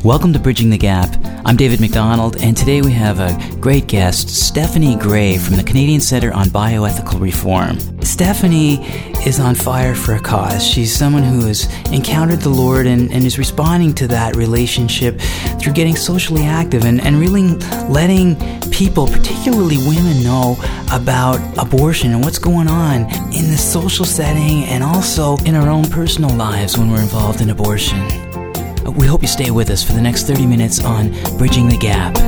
Welcome to Bridging the Gap. I'm David McDonald, and today we have a great guest, Stephanie Gray from the Canadian Centre on Bioethical Reform. Stephanie is on fire for a cause. She's someone who has encountered the Lord and is responding to that relationship through getting socially active and really letting people, particularly women, know about abortion and what's going on in the social setting and also in our own personal lives when we're involved in abortion. We hope you stay with us for the next 30 minutes on Bridging the Gap.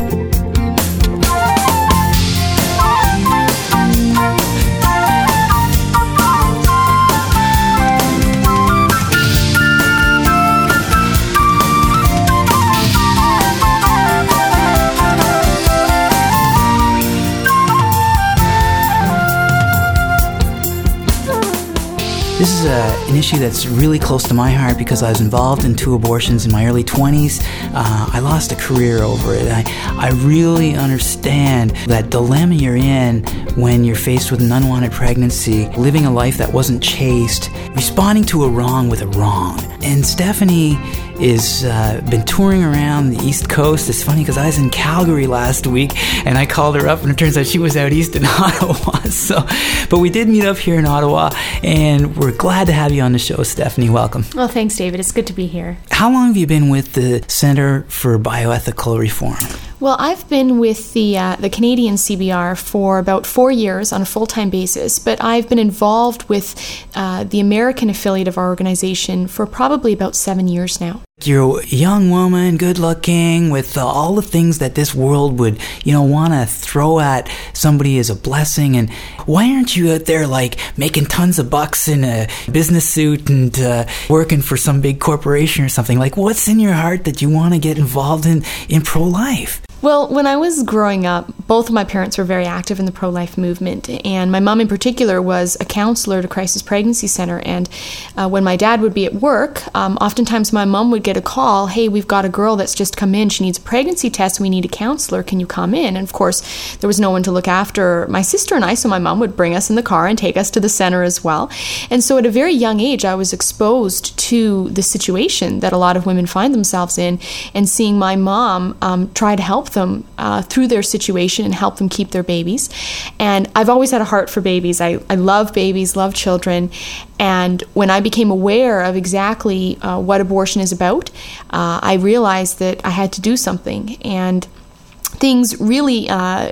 This is an issue that's really close to my heart because I was involved in 2 abortions in my early 20s. I lost a career over it. I really understand that dilemma you're in when you're faced with an unwanted pregnancy, living a life that wasn't chaste, responding to a wrong with a wrong. And Stephanie is been touring around the East Coast. It's funny because I was in Calgary last week and I called her up and it turns out she was out east in Ottawa. But we did meet up here in Ottawa and we're glad to have you on the show, Stephanie. Welcome. Well, thanks, David. It's good to be here. How long have you been with the Centre for Bioethical Reform? Well, I've been with the Canadian CBR for about 4 years on a full-time basis, but I've been involved with the American affiliate of our organization for probably about 7 years now. You're a young woman, good-looking, with all the things that this world would, want to throw at somebody as a blessing. And why aren't you out there, making tons of bucks in a business suit and working for some big corporation or something? What's in your heart that you want to get involved in pro-life? Well, when I was growing up, both of my parents were very active in the pro-life movement, and my mom in particular was a counselor at a crisis pregnancy center, and when my dad would be at work, oftentimes my mom would get a call, hey, we've got a girl that's just come in, she needs a pregnancy test, we need a counselor, can you come in? And of course, there was no one to look after my sister and I, so my mom would bring us in the car and take us to the center as well. And so at a very young age, I was exposed to the situation that a lot of women find themselves in, and seeing my mom try to help them through their situation and help them keep their babies. And I've always had a heart for babies. I love babies, love children. And when I became aware of exactly what abortion is about, I realized that I had to do something. And things really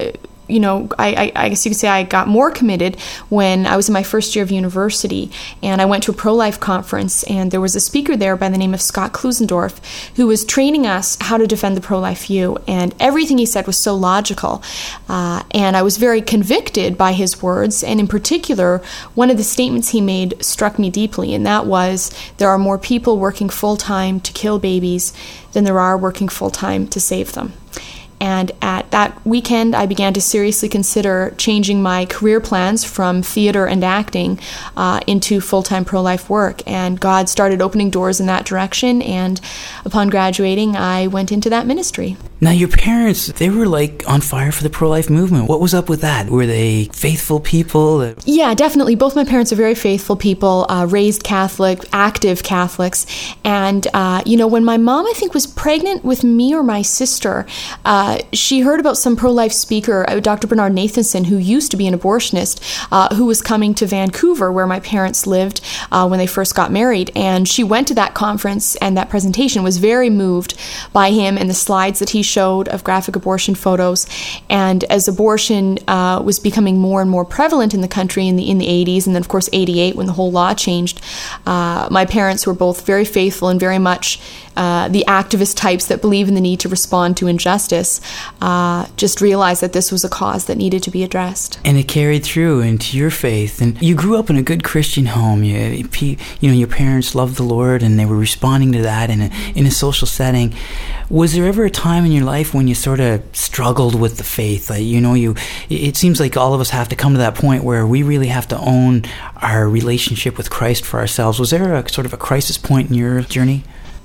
I guess you could say I got more committed when I was in my first year of university, and I went to a pro-life conference, and there was a speaker there by the name of Scott Klusendorf who was training us how to defend the pro-life view, and everything he said was so logical, and I was very convicted by his words, and in particular, one of the statements he made struck me deeply, and that was, there are more people working full-time to kill babies than there are working full-time to save them. And at that weekend, I began to seriously consider changing my career plans from theater and acting into full-time pro-life work. And God started opening doors in that direction. And upon graduating, I went into that ministry. Now, your parents, they were on fire for the pro-life movement. What was up with that? Were they faithful people? Yeah, definitely. Both my parents are very faithful people, raised Catholic, active Catholics. And, when my mom, I think, was pregnant with me or my sister, she heard about some pro-life speaker, Dr. Bernard Nathanson, who used to be an abortionist, who was coming to Vancouver, where my parents lived when they first got married. And she went to that conference and that presentation, was very moved by him and the slides that he showed of graphic abortion photos. And as abortion was becoming more and more prevalent in the country in the 80s, and then of course 88 when the whole law changed, my parents were both very faithful and very much the activist types that believe in the need to respond to injustice, just realized that this was a cause that needed to be addressed. And it carried through into your faith. And you grew up in a good Christian home. Your parents loved the Lord and they were responding to that in a social setting. Was there ever a time in your life when you sort of struggled with the faith? It seems like all of us have to come to that point where we really have to own our relationship with Christ for ourselves. Was there a sort of a crisis point in your journey?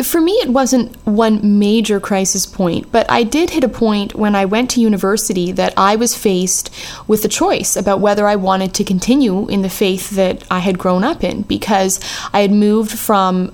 For me, it wasn't one major crisis point, but I did hit a point when I went to university that I was faced with a choice about whether I wanted to continue in the faith that I had grown up in, because I had moved from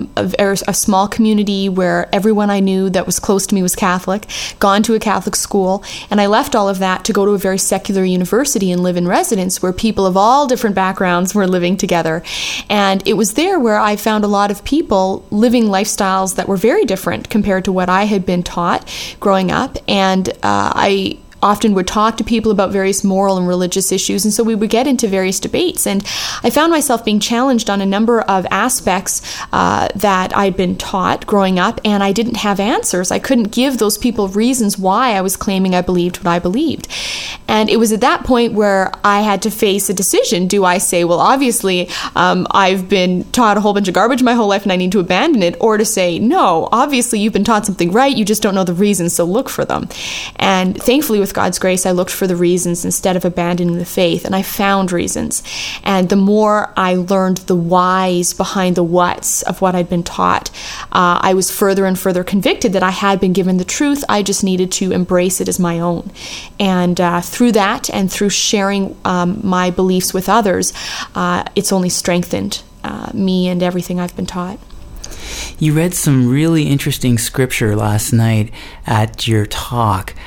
a small community where everyone I knew that was close to me was Catholic, gone to a Catholic school, and I left all of that to go to a very secular university and live in residence where people of all different backgrounds were living together. And it was there where I found a lot of people living lifestyles that were very different compared to what I had been taught growing up. And I often would talk to people about various moral and religious issues, and so we would get into various debates. And I found myself being challenged on a number of aspects that I'd been taught growing up, and I didn't have answers. I couldn't give those people reasons why I was claiming I believed what I believed. And it was at that point where I had to face a decision. Do I say, well, obviously, I've been taught a whole bunch of garbage my whole life and I need to abandon it, or to say, no, obviously you've been taught something right, you just don't know the reasons, so look for them. And thankfully, with God's grace, I looked for the reasons instead of abandoning the faith, and I found reasons. And the more I learned the whys behind the whats of what I'd been taught, I was further and further convicted that I had been given the truth. I just needed to embrace it as my own. And through that and through sharing my beliefs with others, it's only strengthened me and everything I've been taught. You read some really interesting scripture last night at your talk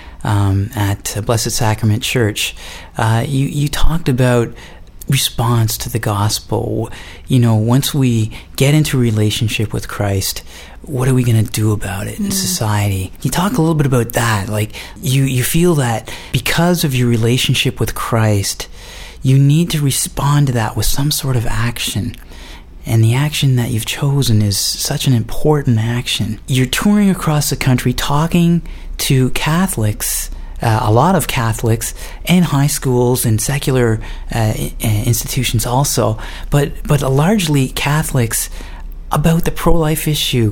at Blessed Sacrament Church. You talked about response to the gospel. You know, once we get into a relationship with Christ, what are we going to do about it in society? You talk a little bit about that. Like, you feel that because of your relationship with Christ, you need to respond to that with some sort of action. And the action that you've chosen is such an important action. You're touring across the country talking to Catholics, a lot of Catholics, and high schools and secular institutions also, but largely Catholics, about the pro-life issue.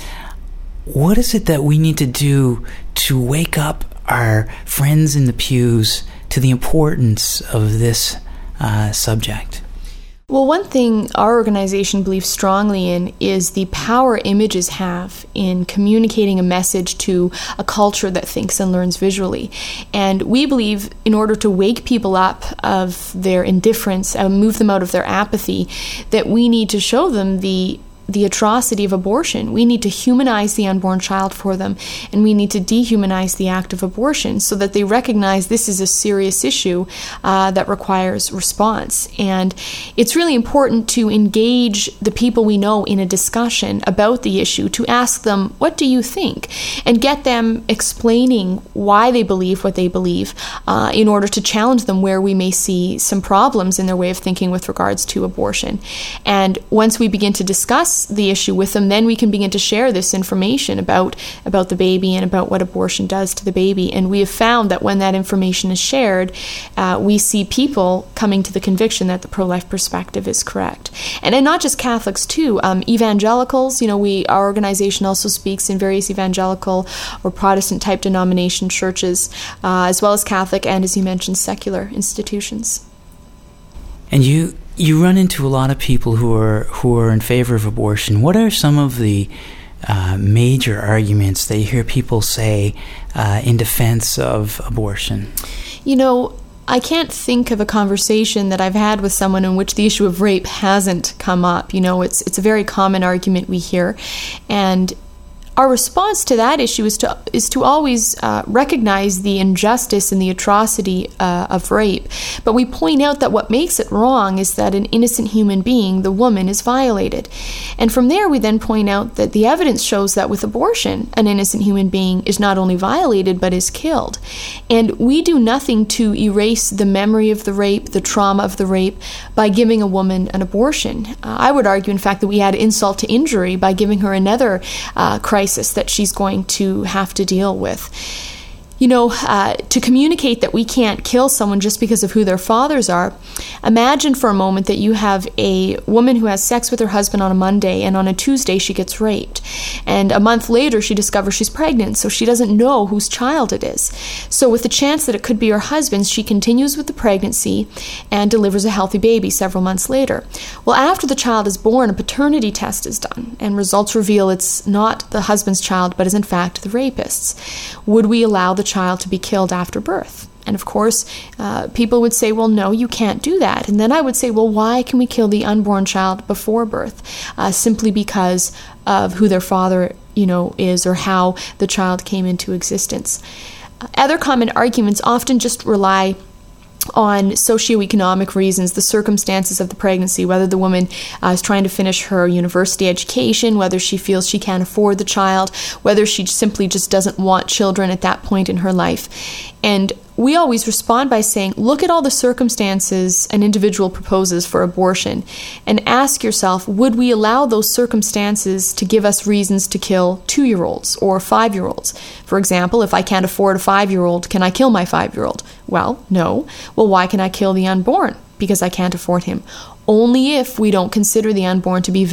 What is it that we need to do to wake up our friends in the pews to the importance of this subject? Well, one thing our organization believes strongly in is the power images have in communicating a message to a culture that thinks and learns visually. And we believe in order to wake people up of their indifference and move them out of their apathy, that we need to show them the atrocity of abortion. We need to humanize the unborn child for them, and we need to dehumanize the act of abortion so that they recognize this is a serious issue that requires response. And it's really important to engage the people we know in a discussion about the issue, to ask them, what do you think? And get them explaining why they believe what they believe in order to challenge them where we may see some problems in their way of thinking with regards to abortion. And once we begin to discuss the issue with them, then we can begin to share this information about the baby and about what abortion does to the baby. And we have found that when that information is shared, we see people coming to the conviction that the pro-life perspective is correct. And not just Catholics too, evangelicals. You know, our organization also speaks in various evangelical or Protestant type denomination churches, as well as Catholic and, as you mentioned, secular institutions. And you run into a lot of people who are in favor of abortion. What are some of the major arguments that you hear people say in defense of abortion? You know, I can't think of a conversation that I've had with someone in which the issue of rape hasn't come up. You know, it's a very common argument we hear, and our response to that issue is to always recognize the injustice and the atrocity of rape. But we point out that what makes it wrong is that an innocent human being, the woman, is violated. And from there we then point out that the evidence shows that with abortion, an innocent human being is not only violated but is killed. And we do nothing to erase the memory of the rape, the trauma of the rape, by giving a woman an abortion. I would argue, in fact, that we add insult to injury by giving her another crisis that she's going to have to deal with. To communicate that we can't kill someone just because of who their fathers are, imagine for a moment that you have a woman who has sex with her husband on a Monday, and on a Tuesday she gets raped. And a month later she discovers she's pregnant, so she doesn't know whose child it is. So with the chance that it could be her husband's, she continues with the pregnancy and delivers a healthy baby several months later. Well, after the child is born, a paternity test is done, and results reveal it's not the husband's child, but is in fact the rapist's. Would we allow the child to be killed after birth? And of course, people would say, well, no, you can't do that. And then I would say, well, why can we kill the unborn child before birth? Simply because of who their father, is, or how the child came into existence. Other common arguments often just rely on socioeconomic reasons, the circumstances of the pregnancy, whether the woman is trying to finish her university education, whether she feels she can't afford the child, whether she simply just doesn't want children at that point in her life. And we always respond by saying, look at all the circumstances an individual proposes for abortion and ask yourself, would we allow those circumstances to give us reasons to kill 2-year-olds or 5-year-olds? For example, if I can't afford a 5-year-old, can I kill my 5-year-old? Well, no. Well, why can I kill the unborn? Because I can't afford him. Only if we don't consider the unborn to be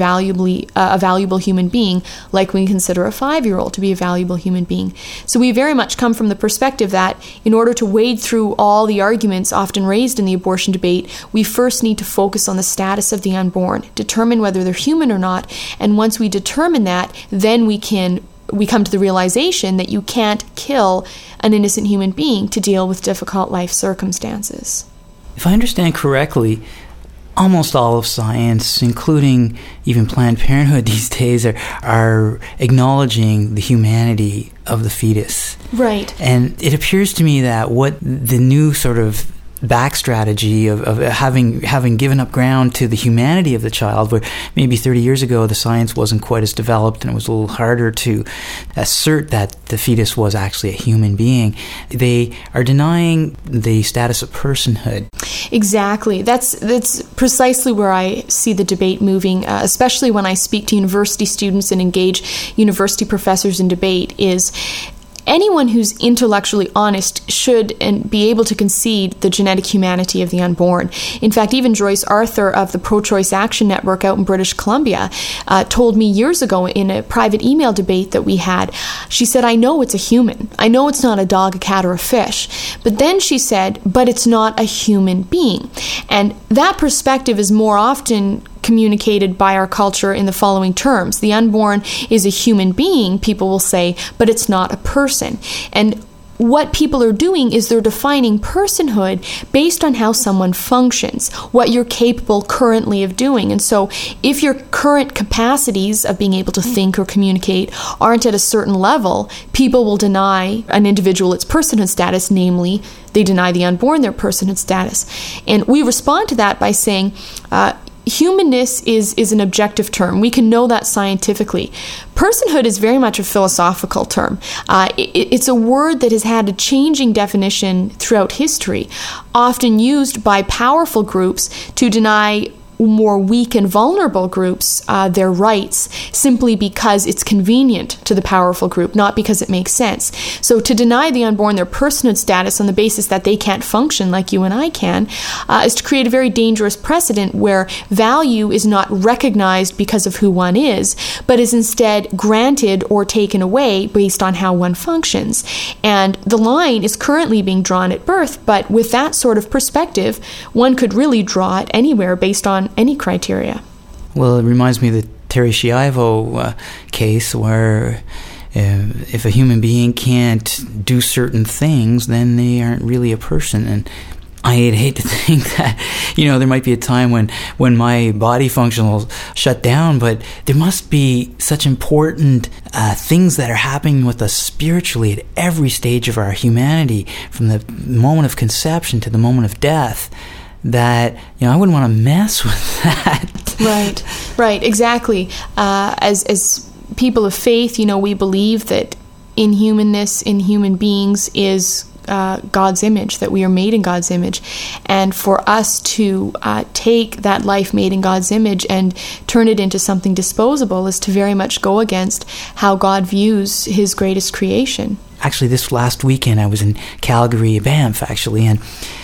a valuable human being, like we consider a 5-year-old to be a valuable human being. So we very much come from the perspective that in order to wade through all the arguments often raised in the abortion debate, we first need to focus on the status of the unborn, determine whether they're human or not, and once we determine that, then we come to the realization that you can't kill an innocent human being to deal with difficult life circumstances. If I understand correctly, almost all of science, including even Planned Parenthood these days, are acknowledging the humanity of the fetus. Right. And it appears to me that what the new sort of back strategy of having given up ground to the humanity of the child, where maybe 30 years ago the science wasn't quite as developed and it was a little harder to assert that the fetus was actually a human being, they are denying the status of personhood. Exactly. That's precisely where I see the debate moving, especially when I speak to university students and engage university professors in debate, is anyone who's intellectually honest should and be able to concede the genetic humanity of the unborn. In fact, even Joyce Arthur of the Pro-Choice Action Network out in British Columbia told me years ago in a private email debate that we had, she said, I know it's a human. I know it's not a dog, a cat, or a fish. But then she said, but it's not a human being. And that perspective is more often communicated by our culture in the following terms. The unborn is a human being, people will say, but it's not a person. And what people are doing is they're defining personhood based on how someone functions, what you're capable currently of doing. And so if your current capacities of being able to think or communicate aren't at a certain level, people will deny an individual its personhood status, namely, they deny the unborn their personhood status. And we respond to that by saying, humanness is an objective term. We can know that scientifically. Personhood is very much a philosophical term. It's a word that has had a changing definition throughout history, often used by powerful groups to deny more weak and vulnerable groups their rights simply because it's convenient to the powerful group, not because it makes sense. So to deny the unborn their personhood status on the basis that they can't function like you and I can is to create a very dangerous precedent where value is not recognized because of who one is, but is instead granted or taken away based on how one functions. And the line is currently being drawn at birth, but with that sort of perspective, one could really draw it anywhere based on any criteria. Well, it reminds me of the Terri Schiavo case where if a human being can't do certain things, then they aren't really a person. And I'd hate to think that, there might be a time when my body function will shut down, but there must be such important things that are happening with us spiritually at every stage of our humanity, from the moment of conception to the moment of death, that I wouldn't want to mess with that. Right, exactly. As people of faith, we believe that inhumanness in human beings is God's image, that we are made in God's image, and for us to take that life made in God's image and turn it into something disposable is to very much go against how God views His greatest creation. actually this last weekend I was in Calgary, Banff, actually, and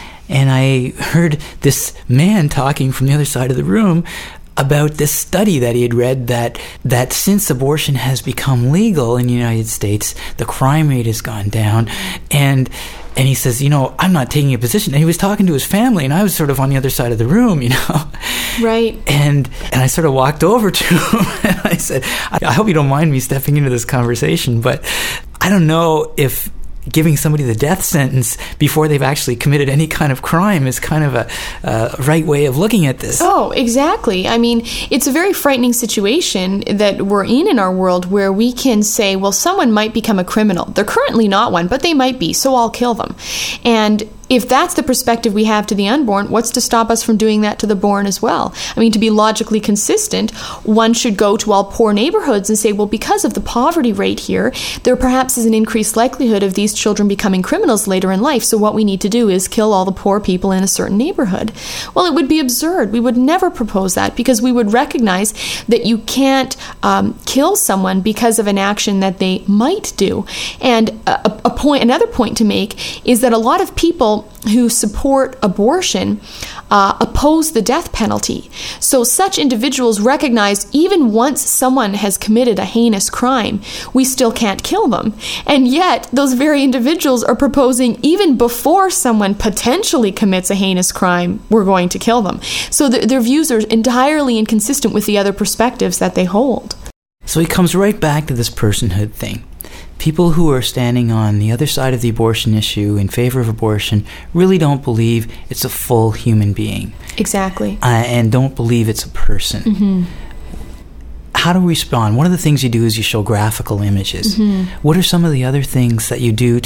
I heard this man talking from the other side of the room about this study that he had read that since abortion has become legal in the United States, the crime rate has gone down, and he says, I'm not taking a position. And he was talking to his family, and I was sort of on the other side of the room, Right. And I sort of walked over to him, and I said, I hope you don't mind me stepping into this conversation, but I don't know if giving somebody the death sentence before they've actually committed any kind of crime is kind of a right way of looking at this. Oh, exactly. I mean, it's a very frightening situation that we're in our world where we can say, well, someone might become a criminal. They're currently not one, but they might be, so I'll kill them. And if that's the perspective we have to the unborn, what's to stop us from doing that to the born as well? I mean, to be logically consistent, one should go to all poor neighborhoods and say, well, because of the poverty rate here, there perhaps is an increased likelihood of these children becoming criminals later in life, so what we need to do is kill all the poor people in a certain neighborhood. Well, it would be absurd. We would never propose that, because we would recognize that you can't kill someone because of an action that they might do. And another point to make is that a lot of people who support abortion oppose the death penalty. So such individuals recognize even once someone has committed a heinous crime, we still can't kill them. And yet, those very individuals are proposing even before someone potentially commits a heinous crime, we're going to kill them. So their views are entirely inconsistent with the other perspectives that they hold. So he comes right back to this personhood thing. People who are standing on the other side of the abortion issue in favor of abortion really don't believe it's a full human being. Exactly. And don't believe it's a person. Mm-hmm. How do we respond? One of the things you do is you show graphical images. Mm-hmm. What are some of the other things that you do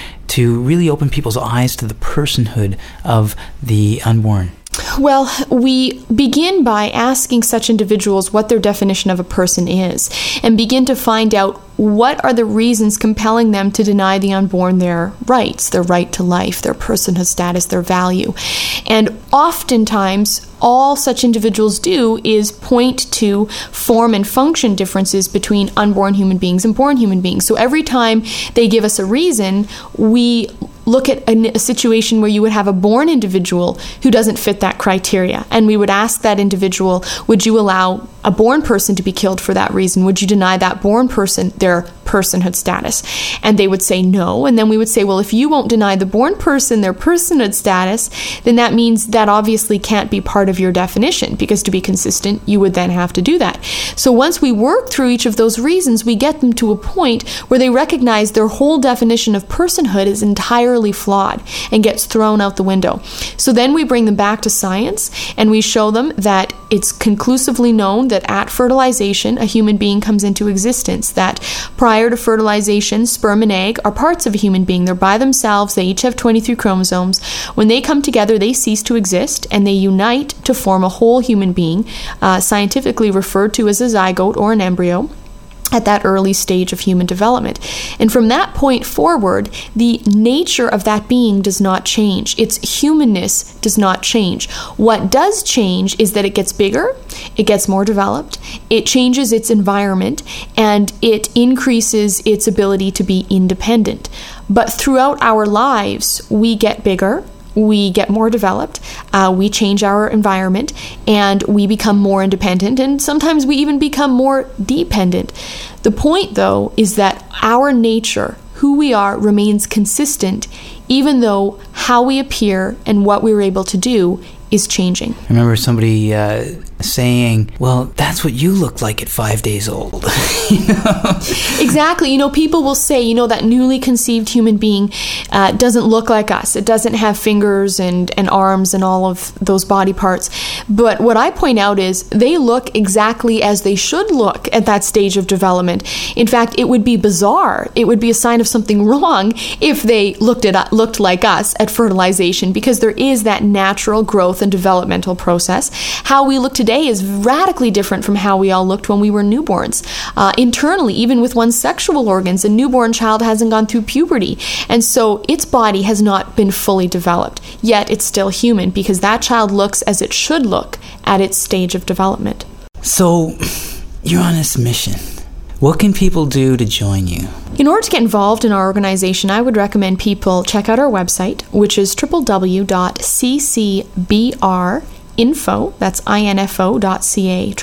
to really open people's eyes to the personhood of the unborn? Well, we begin by asking such individuals what their definition of a person is, and begin to find out what are the reasons compelling them to deny the unborn their rights, their right to life, their personhood status, their value. And oftentimes, all such individuals do is point to form and function differences between unborn human beings and born human beings. So every time they give us a reason, we look at a situation where you would have a born individual who doesn't fit that criteria. And we would ask that individual, would you allow a born person to be killed for that reason? Would you deny that born person their personhood status? And they would say no. And then we would say, well, if you won't deny the born person their personhood status, then that means that obviously can't be part of your definition, because to be consistent, you would then have to do that. So once we work through each of those reasons, we get them to a point where they recognize their whole definition of personhood is entirely flawed and gets thrown out the window. So then we bring them back to science, and we show them that it's conclusively known that at fertilization, a human being comes into existence, that prior to fertilization, sperm and egg are parts of a human being. They're by themselves. They each have 23 chromosomes. When they come together, they cease to exist, and they unite to form a whole human being, scientifically referred to as a zygote or an embryo, at that early stage of human development. And from that point forward, the nature of that being does not change. Its humanness does not change. What does change is that it gets bigger, it gets more developed, it changes its environment, and it increases its ability to be independent. But throughout our lives, we get bigger, we get more developed, we change our environment, and we become more independent, and sometimes we even become more dependent. The point, though, is that our nature, who we are, remains consistent, even though how we appear and what we were able to do is changing. I remember somebody saying, well, that's what you look like at 5 days old. Exactly. People will say, that newly conceived human being doesn't look like us. It doesn't have fingers and arms and all of those body parts. But what I point out is they look exactly as they should look at that stage of development. In fact, it would be bizarre. It would be a sign of something wrong if they looked like us at fertilization, because there is that natural growth and developmental process. How we look today is radically different from how we all looked when we were newborns. Internally, even with one's sexual organs, a newborn child hasn't gone through puberty, and so its body has not been fully developed, yet it's still human, because that child looks as it should look at its stage of development. So, you're on this mission. What can people do to join you? In order to get involved in our organization, I would recommend people check out our website, which is www.ccbrinfo, that's info.ca,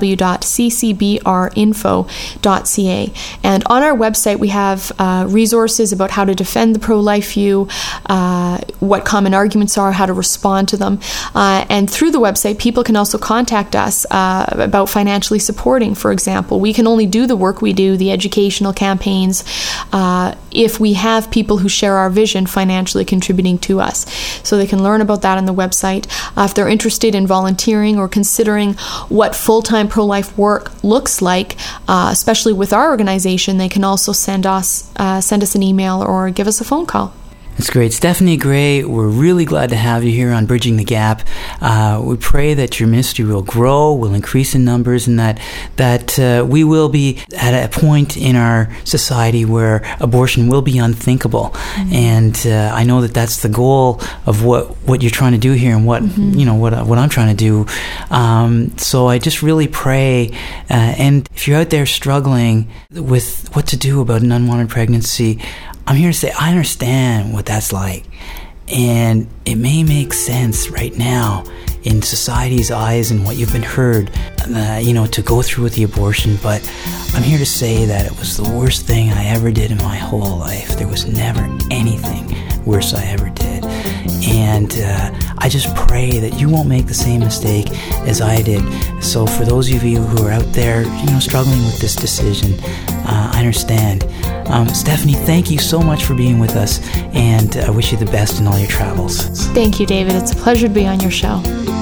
www.ccbrinfo.ca. And on our website, we have resources about how to defend the pro-life view, what common arguments are, how to respond to them. And through the website, people can also contact us about financially supporting, for example. We can only do the work we do, the educational campaigns, if we have people who share our vision financially contributing to us. So they can learn about that on the website. If they're interested in volunteering or considering what full-time pro-life work looks like, especially with our organization, they can also send us an email or give us a phone call. That's great. Stephanie Gray, we're really glad to have you here on Bridging the Gap. We pray that your ministry will grow, will increase in numbers, and that we will be at a point in our society where abortion will be unthinkable. Mm-hmm. And I know that that's the goal of what you're trying to do here, and what what I'm trying to do. So I just really pray. And if you're out there struggling with what to do about an unwanted pregnancy, I'm here to say I understand what that's like, and it may make sense right now in society's eyes and what you've been heard, to go through with the abortion, but I'm here to say that it was the worst thing I ever did in my whole life. There was never anything worse I ever did. And I just pray that you won't make the same mistake as I did. So for those of you who are out there, struggling with this decision, I understand. Stephanie, thank you so much for being with us, and I wish you the best in all your travels. Thank you, David. It's a pleasure to be on your show.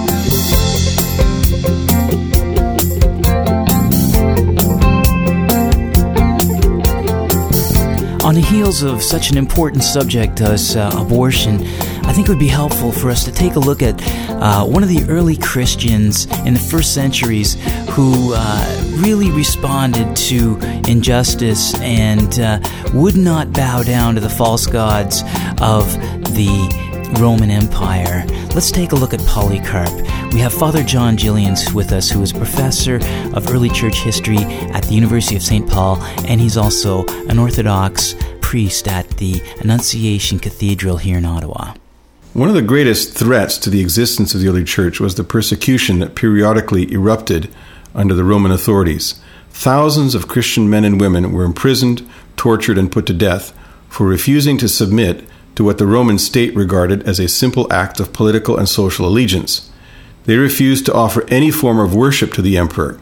On the heels of such an important subject as abortion, I think it would be helpful for us to take a look at one of the early Christians in the first centuries who really responded to injustice and would not bow down to the false gods of the Roman Empire. Let's take a look at Polycarp. We have Father John Gillians with us, who is professor of early church history at the University of St. Paul, and he's also an Orthodox priest at the Annunciation Cathedral here in Ottawa. One of the greatest threats to the existence of the early church was the persecution that periodically erupted under the Roman authorities. Thousands of Christian men and women were imprisoned, tortured, and put to death for refusing to submit to what the Roman state regarded as a simple act of political and social allegiance. They refused to offer any form of worship to the emperor.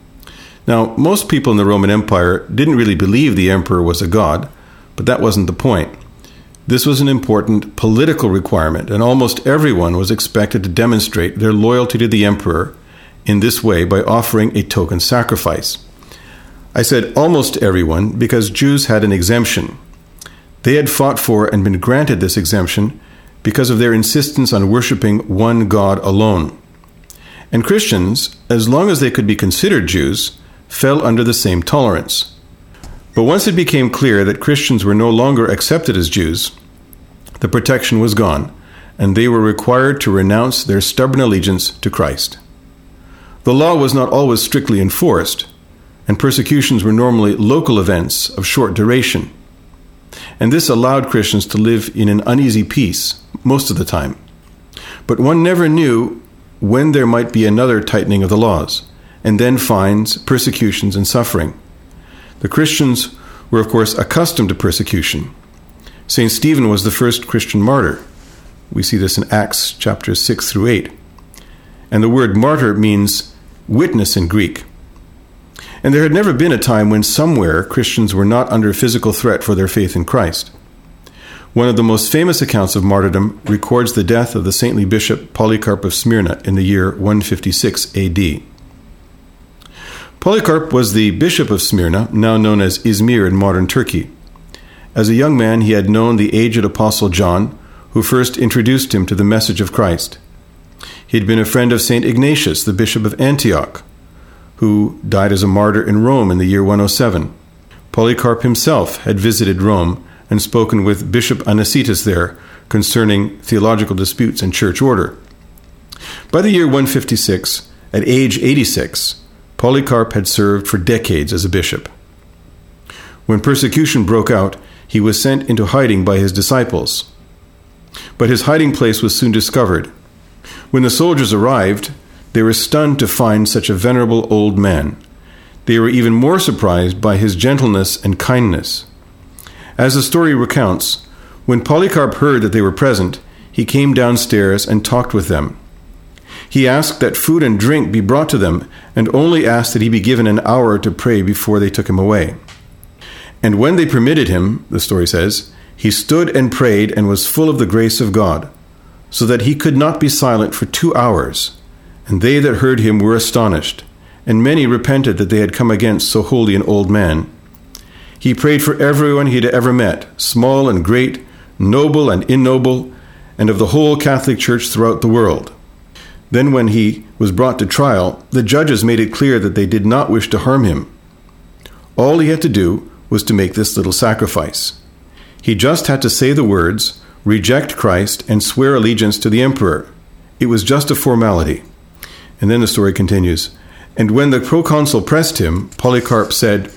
Now, most people in the Roman Empire didn't really believe the emperor was a god, but that wasn't the point. This was an important political requirement, and almost everyone was expected to demonstrate their loyalty to the emperor in this way by offering a token sacrifice. I said almost everyone because Jews had an exemption. They had fought for and been granted this exemption because of their insistence on worshiping one God alone. And Christians, as long as they could be considered Jews, fell under the same tolerance. But once it became clear that Christians were no longer accepted as Jews, the protection was gone, and they were required to renounce their stubborn allegiance to Christ. The law was not always strictly enforced, and persecutions were normally local events of short duration. And this allowed Christians to live in an uneasy peace most of the time. But one never knew when there might be another tightening of the laws, and then fines, persecutions, and suffering. The Christians were, of course, accustomed to persecution. St. Stephen was the first Christian martyr. We see this in Acts chapters 6 through 8. And the word martyr means witness in Greek. And there had never been a time when somewhere Christians were not under physical threat for their faith in Christ. One of the most famous accounts of martyrdom records the death of the saintly bishop Polycarp of Smyrna in the year 156 AD. Polycarp was the bishop of Smyrna, now known as Izmir in modern Turkey. As a young man, he had known the aged apostle John, who first introduced him to the message of Christ. He had been a friend of St. Ignatius, the bishop of Antioch, who died as a martyr in Rome in the year 107. Polycarp himself had visited Rome and spoken with Bishop Anicetus there concerning theological disputes and church order. By the year 156, at age 86, Polycarp had served for decades as a bishop. When persecution broke out, he was sent into hiding by his disciples. But his hiding place was soon discovered. When the soldiers arrived, they were stunned to find such a venerable old man. They were even more surprised by his gentleness and kindness. As the story recounts, when Polycarp heard that they were present, he came downstairs and talked with them. He asked that food and drink be brought to them, and only asked that he be given an hour to pray before they took him away. And when they permitted him, the story says, he stood and prayed and was full of the grace of God, so that he could not be silent for 2 hours. And they that heard him were astonished, and many repented that they had come against so holy an old man. He prayed for everyone he had ever met, small and great, noble and ignoble, and of the whole Catholic Church throughout the world. Then when he was brought to trial, the judges made it clear that they did not wish to harm him. All he had to do was to make this little sacrifice. He just had to say the words, reject Christ, and swear allegiance to the emperor. It was just a formality. And then the story continues. And when the proconsul pressed him, Polycarp said,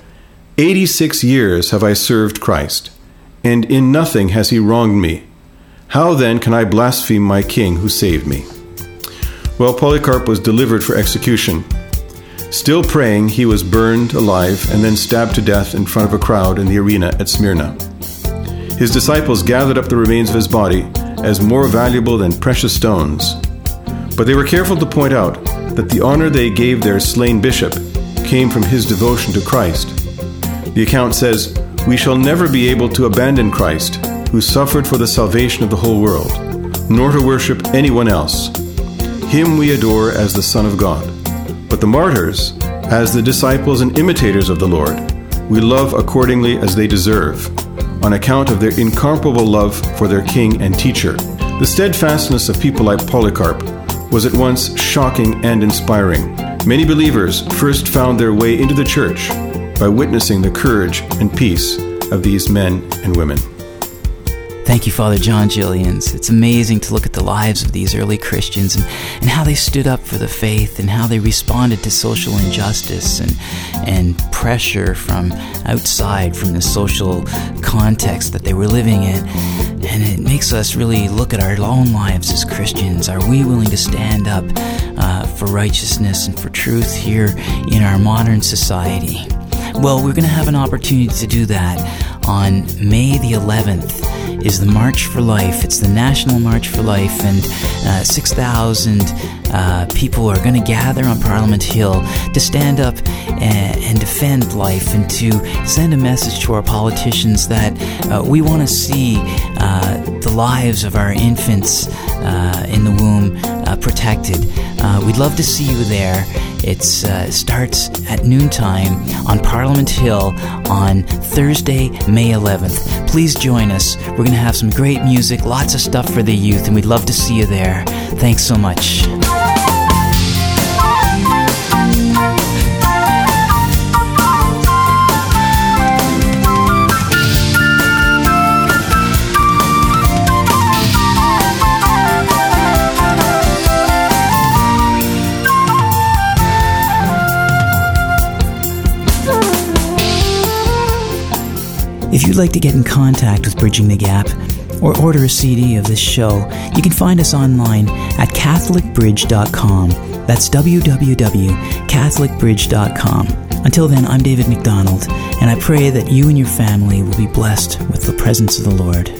86 years have I served Christ, and in nothing has he wronged me. How then can I blaspheme my king who saved me? Well, Polycarp was delivered for execution. Still praying, he was burned alive and then stabbed to death in front of a crowd in the arena at Smyrna. His disciples gathered up the remains of his body as more valuable than precious stones. But they were careful to point out that the honor they gave their slain bishop came from his devotion to Christ. The account says, "We shall never be able to abandon Christ, who suffered for the salvation of the whole world, nor to worship anyone else. Him we adore as the Son of God. But the martyrs, as the disciples and imitators of the Lord, we love accordingly as they deserve, on account of their incomparable love for their king and teacher." The steadfastness of people like Polycarp was at once shocking and inspiring. Many believers first found their way into the church by witnessing the courage and peace of these men and women. Thank you, Father John Gillians. It's amazing to look at the lives of these early Christians and how they stood up for the faith and how they responded to social injustice and pressure from outside, from the social context that they were living in. And it makes us really look at our own lives as Christians. Are we willing to stand up for righteousness and for truth here in our modern society? Well, we're going to have an opportunity to do that on May the 11th. Is the March for Life. It's the National March for Life, and 6,000 people are going to gather on Parliament Hill to stand up and defend life and to send a message to our politicians that we want to see the lives of our infants in the womb protected. We'd love to see you there. It starts at noontime on Parliament Hill on Thursday, May 11th. Please join us. We're going to have some great music, lots of stuff for the youth, and we'd love to see you there. Thanks so much. If you'd like to get in contact with Bridging the Gap or order a CD of this show, you can find us online at catholicbridge.com. That's www.catholicbridge.com. Until then, I'm David McDonald, and I pray that you and your family will be blessed with the presence of the Lord.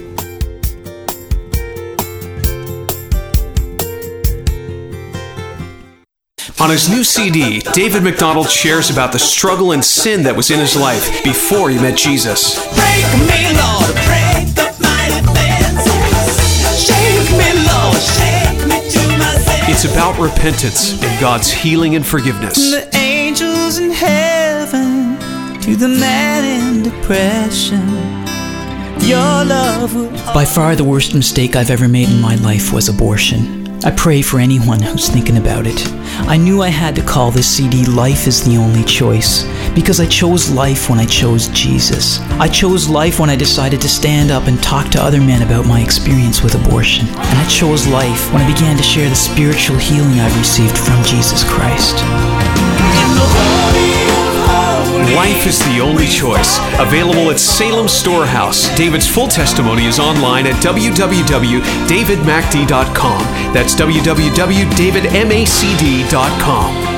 On his new CD, David McDonald shares about the struggle and sin that was in his life before he met Jesus. Break me, Lord, break up my defenses. Shake me, Lord, shake me to my senses. It's about repentance and God's healing and forgiveness. The angels in heaven, to the man in depression, your love will... By far the worst mistake I've ever made in my life was abortion. I pray for anyone who's thinking about it. I knew I had to call this CD Life is the Only Choice, because I chose life when I chose Jesus. I chose life when I decided to stand up and talk to other men about my experience with abortion. And I chose life when I began to share the spiritual healing I've received from Jesus Christ. Life is the only choice. Available at Salem Storehouse. David's full testimony is online at www.davidmacd.com. That's www.davidmacd.com.